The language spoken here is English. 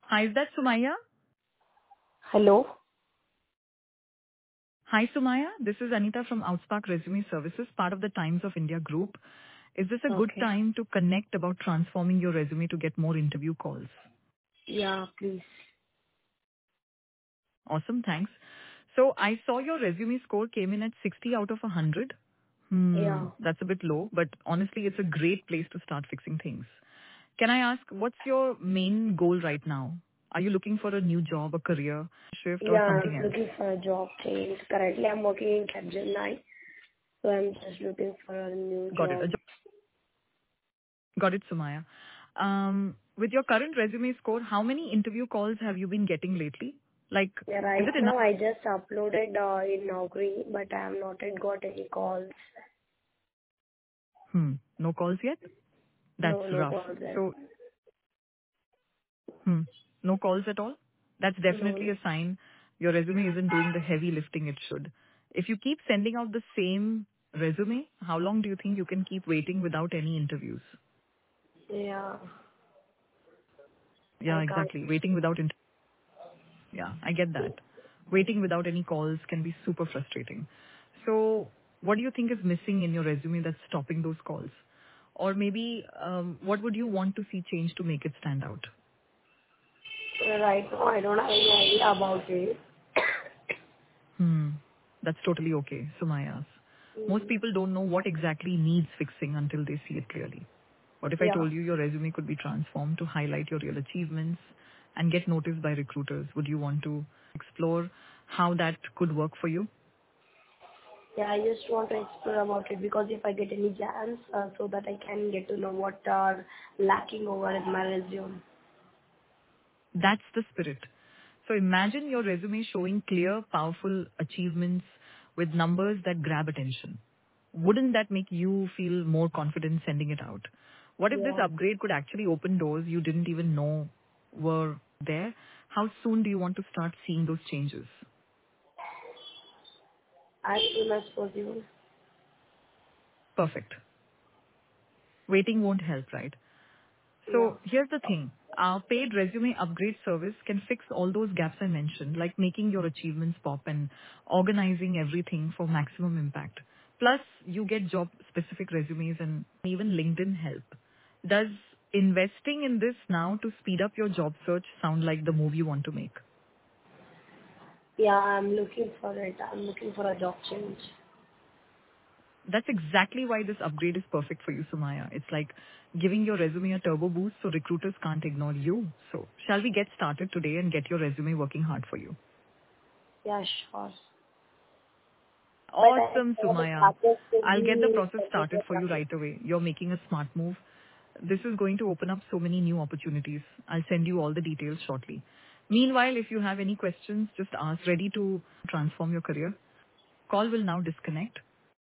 Hi, is that Sumaya? Hello? Hi, Sumaya. This is Anita from Outspark Resume Services, part of the Times of India group. Is this a good Okay. time to connect about transforming your resume to get more interview calls? Yeah, please. Awesome, thanks. So I saw your resume score came in at 60 out of 100. Yeah. That's a bit low, but honestly, it's a great place to start fixing things. Can I ask, what's your main goal right now? Are you looking for a new job, a career, shift, or Yeah, something I'm else? looking for a job change. Currently, I'm working in Capgemini, so I'm just looking for a new Got it. job. Got it, Sumaya. With your current resume score, how many interview calls have you been getting lately? Like, Yeah, is right it enough? now I just uploaded in Naukri, but I have not yet got any calls. No calls yet? That's No rough. calls yet. So, no calls at all? That's definitely No. a sign your resume isn't doing the heavy lifting it should. If you keep sending out the same resume, how long do you think you can keep waiting without any interviews? Yeah, Yeah, I can't. exactly. Waiting without Yeah, I get that. Waiting without any calls can be super frustrating. So what do you think is missing in your resume that's stopping those calls? Or maybe what would you want to see change to make it stand out? Right now, I don't have any idea about it. Hmm. That's totally okay, Sumaya's. Most Mm, people don't know what exactly needs fixing until they see it clearly. What if I yeah. told you your resume could be transformed to highlight your real achievements and get noticed by recruiters? Would you want to explore how that could work for you? Yeah, I just want to explore about it because if I get any chance, so that I can get to know what are lacking over in my resume. That's the spirit. So imagine your resume showing clear, powerful achievements with numbers that grab attention. Wouldn't that make you feel more confident sending it out? What if this Yeah, upgrade could actually open doors you didn't even know were there? How soon do you want to start seeing those changes? as soon as possible. Perfect. Waiting won't help, right? Yeah, So here's the thing. Our paid resume upgrade service can fix all those gaps I mentioned, like making your achievements pop and organizing everything for maximum impact. Plus, you get job-specific resumes and even LinkedIn help. Does investing in this now to speed up your job search sound like the move you want to make? yeah, I'm looking for it. I'm looking for a job change. That's exactly why this upgrade is perfect for you, Sumaya. It's like giving your resume a turbo boost so recruiters can't ignore you. So, shall we get started today and get your resume working hard for you? Yeah, sure. But I Awesome, saw the Sumaya. package will I'll get the be process started for you right away. You're making a smart move. This is going to open up so many new opportunities. I'll send you all the details shortly. Meanwhile, if you have any questions, just ask. Ready to transform your career? Call will now disconnect.